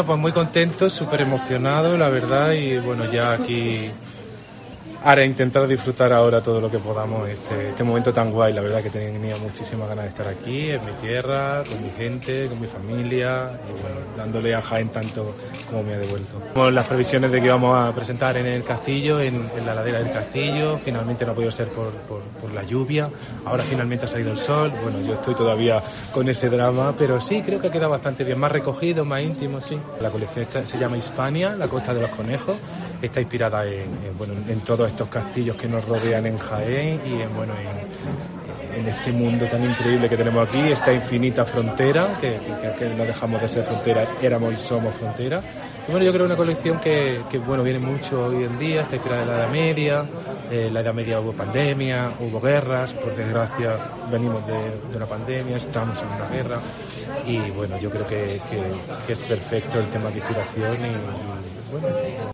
Pues muy contento, súper emocionado, la verdad, y bueno, ya aquí ahora intentar disfrutar ahora todo lo que podamos este momento tan guay, la verdad que tenía muchísimas ganas de estar aquí, en mi tierra, con mi gente, con mi familia, y bueno, dándole a Jaén tanto como me ha devuelto. Tenemos las previsiones de que íbamos a presentar en el castillo, en la ladera del castillo, finalmente no ha podido ser por la lluvia, ahora finalmente ha salido el sol, bueno, yo estoy todavía con ese drama, pero sí, creo que ha quedado bastante bien, más recogido, más íntimo, sí. La colección se llama Hispania, la costa de los conejos, está inspirada en todos estos castillos que nos rodean en Jaén y en este mundo tan increíble que tenemos aquí, esta infinita frontera, que no dejamos de ser frontera, éramos y somos frontera. Y bueno, yo creo una colección que viene mucho hoy en día, está inspirada en la Edad Media. En la Edad Media hubo pandemia, hubo guerras, por desgracia venimos de una pandemia, estamos en una guerra y bueno, yo creo que es perfecto el tema de inspiración y bueno...